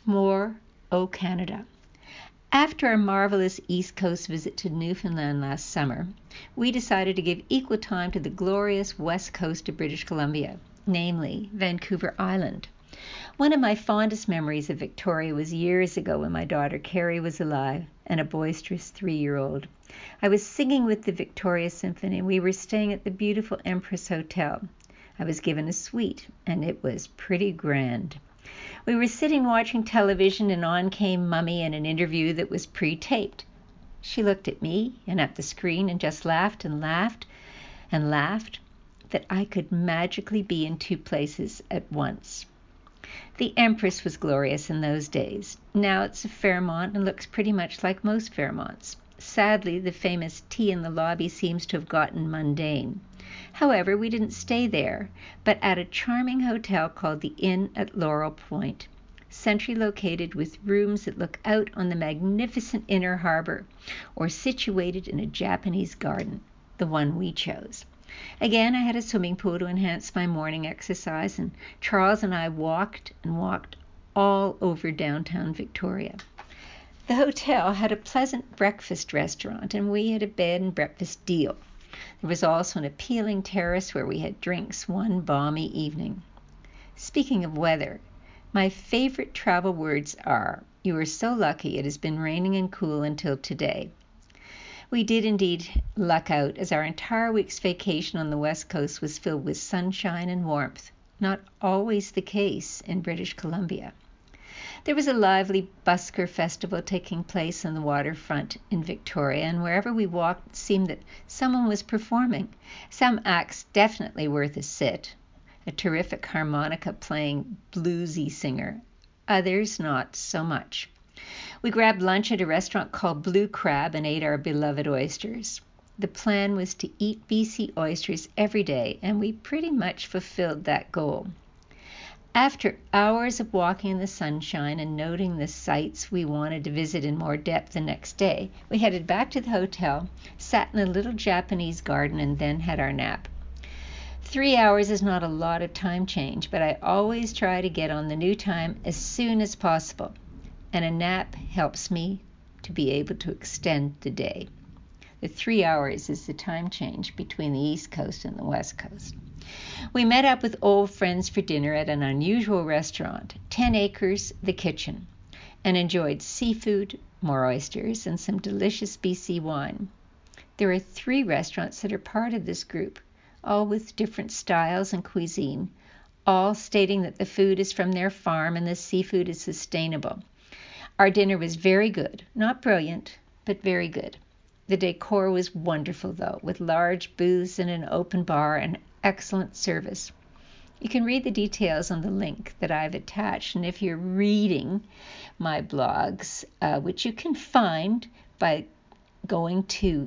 More, O Canada. After our marvelous East Coast visit to Newfoundland last summer, we decided to give equal time to the glorious West Coast of British Columbia, namely Vancouver Island. One of my fondest memories of Victoria was years ago when my daughter Carrie was alive and a boisterous 3-year-old. I was singing with the Victoria Symphony and we were staying at the beautiful Empress Hotel. I was given a suite and it was pretty grand. We were sitting watching television and on came Mummy in an interview that was pre-taped. She looked at me and at the screen and just laughed and laughed and laughed that I could magically be in 2 places at once. The Empress was glorious in those days. Now it's a Fairmont and looks pretty much like most Fairmonts. Sadly, the famous tea in the lobby seems to have gotten mundane. However, we didn't stay there, but at a charming hotel called the Inn at Laurel Point, centrally located with rooms that look out on the magnificent inner harbor, or situated in a Japanese garden, the one we chose. Again, I had a swimming pool to enhance my morning exercise, and Charles and I walked and walked all over downtown Victoria. The hotel had a pleasant breakfast restaurant, and we had a bed and breakfast deal. There was also an appealing terrace where we had drinks one balmy evening. Speaking of weather, my favorite travel words are, "You are so lucky it has been raining and cool until today." We did indeed luck out, as our entire week's vacation on the West Coast was filled with sunshine and warmth, not always the case in British Columbia. There was a lively busker festival taking place on the waterfront in Victoria, and wherever we walked it seemed that someone was performing. Some acts definitely worth a sit. A terrific harmonica playing bluesy singer. Others not so much. We grabbed lunch at a restaurant called Blue Crab and ate our beloved oysters. The plan was to eat BC oysters every day, and we pretty much fulfilled that goal. After hours of walking in the sunshine and noting the sights we wanted to visit in more depth the next day, we headed back to the hotel, sat in a little Japanese garden, and then had our nap. 3 hours is not a lot of time change, but I always try to get on the new time as soon as possible, and a nap helps me to be able to extend the day. The 3 hours is the time change between the East Coast and the West Coast. We met up with old friends for dinner at an unusual restaurant, 10 Acres, the Kitchen, and enjoyed seafood, more oysters, and some delicious BC wine. There are 3 restaurants that are part of this group, all with different styles and cuisine, all stating that the food is from their farm and the seafood is sustainable. Our dinner was very good, not brilliant, but very good. The decor was wonderful, though, with large booths and an open bar and excellent service. You can read the details on the link that I've attached, and if you're reading my blogs, which you can find by going to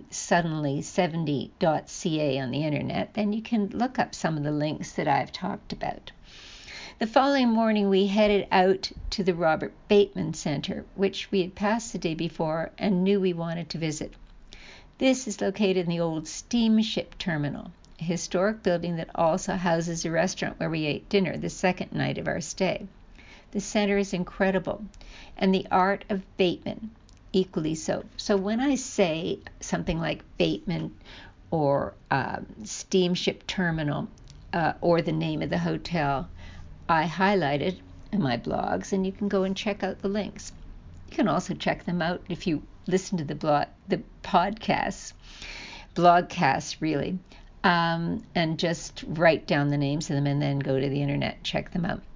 suddenly70.ca on the internet, then you can look up some of the links that I've talked about. The following morning, we headed out to the Robert Bateman Center, which we had passed the day before and knew we wanted to visit. This is located in the old steamship terminal, a historic building that also houses a restaurant where we ate dinner the second night of our stay. The center is incredible, and the art of Bateman equally so. So when I say something like Bateman or steamship terminal or the name of the hotel, I highlight it in my blogs, and you can go and check out the links. You can also check them out if you listen to the podcasts, blogcasts really, and just write down the names of them and then go to the internet and check them out.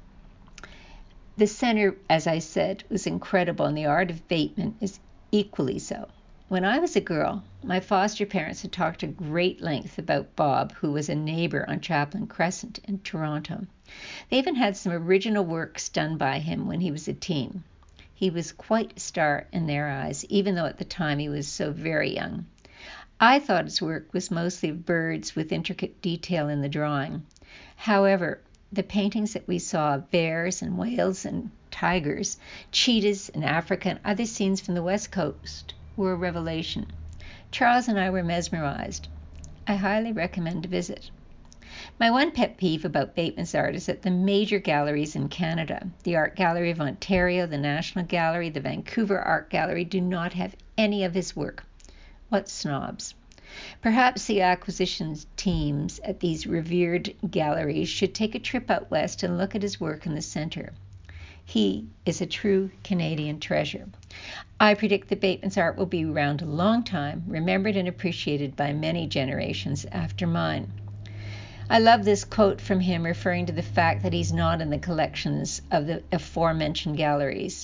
The center, as I said, was incredible, and the art of Bateman is equally so. When I was a girl, my foster parents had talked at great length about Bob, who was a neighbor on Chaplin Crescent in Toronto. They even had some original works done by him when he was a teen. He was quite a star in their eyes, even though at the time he was so very young. I thought his work was mostly of birds with intricate detail in the drawing. However, the paintings that we saw of bears and whales and tigers, cheetahs in Africa, and other scenes from the West Coast were a revelation. Charles and I were mesmerized. I highly recommend a visit. My one pet peeve about Bateman's art is that the major galleries in Canada, the Art Gallery of Ontario, the National Gallery, the Vancouver Art Gallery, do not have any of his work. What snobs. Perhaps the acquisitions teams at these revered galleries should take a trip out west and look at his work in the centre. He is a true Canadian treasure. I predict that Bateman's art will be around a long time, remembered and appreciated by many generations after mine. I love this quote from him referring to the fact that he's not in the collections of the aforementioned galleries.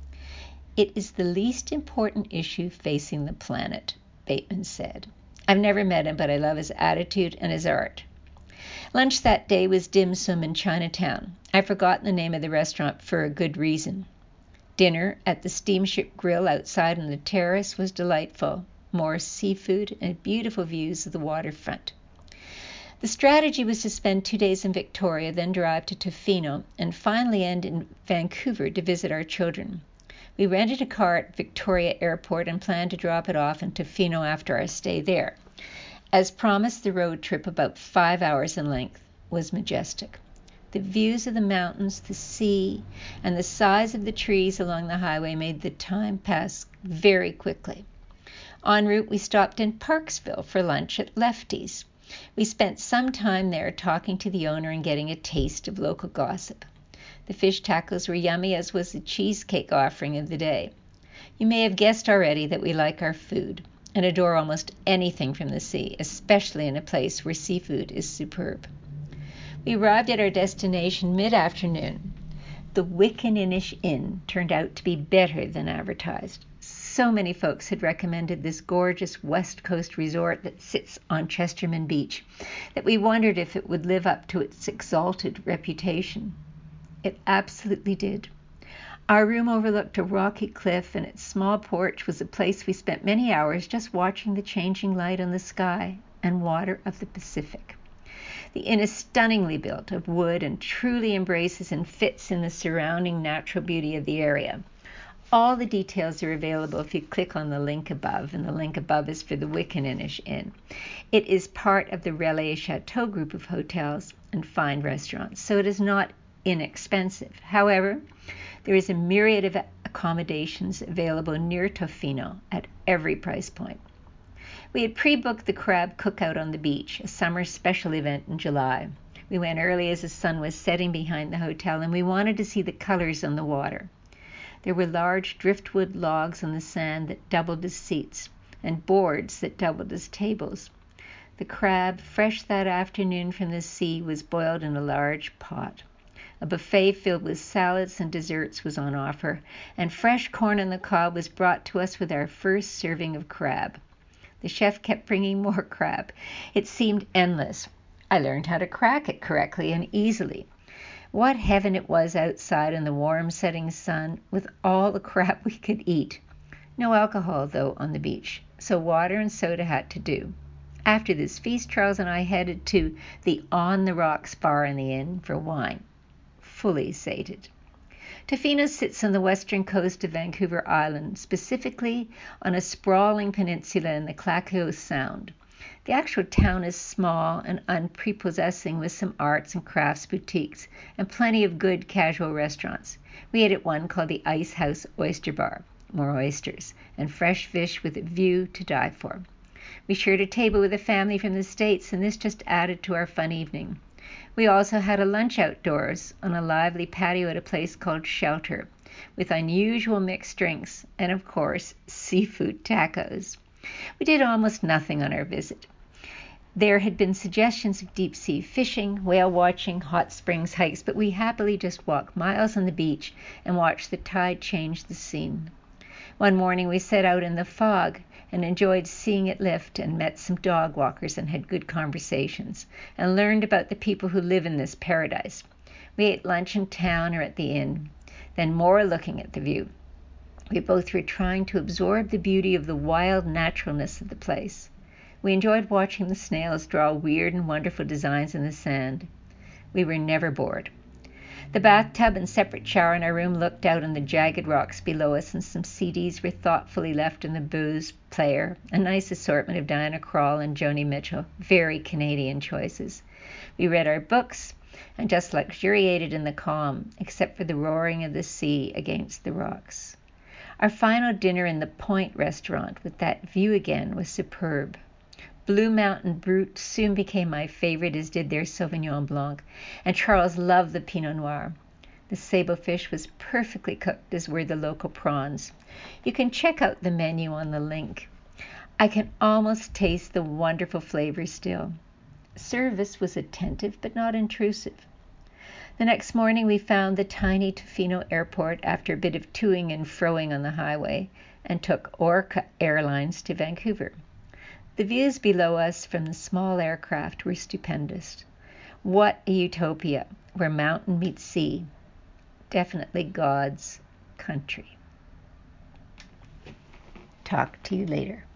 "It is the least important issue facing the planet," Bateman said. I've never met him, but I love his attitude and his art. Lunch that day was dim sum in Chinatown. I've forgotten the name of the restaurant for a good reason. Dinner at the steamship grill outside on the terrace was delightful. More seafood and beautiful views of the waterfront. The strategy was to spend 2 days in Victoria, then drive to Tofino, and finally end in Vancouver to visit our children. We rented a car at Victoria Airport and planned to drop it off in Tofino after our stay there. As promised, the road trip, about 5 hours in length, was majestic. The views of the mountains, the sea, and the size of the trees along the highway made the time pass very quickly. En route, we stopped in Parksville for lunch at Lefty's. We spent some time there talking to the owner and getting a taste of local gossip. The fish tacos were yummy, as was the cheesecake offering of the day. You may have guessed already that we like our food and adore almost anything from the sea, especially in a place where seafood is superb. We arrived at our destination mid-afternoon. The Wickaninnish Inn turned out to be better than advertised. So many folks had recommended this gorgeous West Coast resort that sits on Chesterman Beach that we wondered if it would live up to its exalted reputation. It absolutely did. Our room overlooked a rocky cliff, and its small porch was a place we spent many hours just watching the changing light on the sky and water of the Pacific. The inn is stunningly built of wood and truly embraces and fits in the surrounding natural beauty of the area. All the details are available if you click on the link above, and the link above is for the Wickaninnish Inn. It is part of the Relais Chateau group of hotels and fine restaurants, so it is not inexpensive. However, there is a myriad of accommodations available near Tofino at every price point. We had pre-booked the crab cookout on the beach, a summer special event in July. We went early as the sun was setting behind the hotel, and we wanted to see the colors on the water. There were large driftwood logs on the sand that doubled as seats, and boards that doubled as tables. The crab, fresh that afternoon from the sea, was boiled in a large pot. A buffet filled with salads and desserts was on offer, and fresh corn on the cob was brought to us with our first serving of crab. The chef kept bringing more crab. It seemed endless. I learned how to crack it correctly and easily. What heaven it was outside in the warm setting sun with all the crab we could eat. No alcohol, though, on the beach, so water and soda had to do. After this feast, Charles and I headed to the On the Rocks bar in the inn for wine. Fully sated. Tofino sits on the western coast of Vancouver Island, specifically on a sprawling peninsula in the Clackamas Sound. The actual town is small and unprepossessing, with some arts and crafts boutiques and plenty of good casual restaurants. We ate at one called the Ice House Oyster Bar, more oysters, and fresh fish with a view to die for. We shared a table with a family from the States, and this just added to our fun evening. We also had a lunch outdoors on a lively patio at a place called Shelter, with unusual mixed drinks and, of course, seafood tacos. We did almost nothing on our visit. There had been suggestions of deep-sea fishing, whale watching, hot springs hikes, but we happily just walked miles on the beach and watched the tide change the scene. One morning we set out in the fog and enjoyed seeing it lift, and met some dog walkers and had good conversations and learned about the people who live in this paradise. We ate lunch in town or at the inn, then more looking at the view. We both were trying to absorb the beauty of the wild naturalness of the place. We enjoyed watching the snails draw weird and wonderful designs in the sand. We were never bored. The bathtub and separate shower in our room looked out on the jagged rocks below us, and some CDs were thoughtfully left in the booze player. A nice assortment of Diana Krall and Joni Mitchell. Very Canadian choices. We read our books and just luxuriated in the calm, except for the roaring of the sea against the rocks. Our final dinner in the Point restaurant with that view again was superb. Blue Mountain Brut soon became my favorite, as did their Sauvignon Blanc, and Charles loved the Pinot Noir. The sable fish was perfectly cooked, as were the local prawns. You can check out the menu on the link. I can almost taste the wonderful flavor still. Service was attentive but not intrusive. The next morning we found the tiny Tofino airport after a bit of toing and froing on the highway, and took Orca Airlines to Vancouver. The views below us from the small aircraft were stupendous. What a utopia, where mountain meets sea. Definitely God's country. Talk to you later.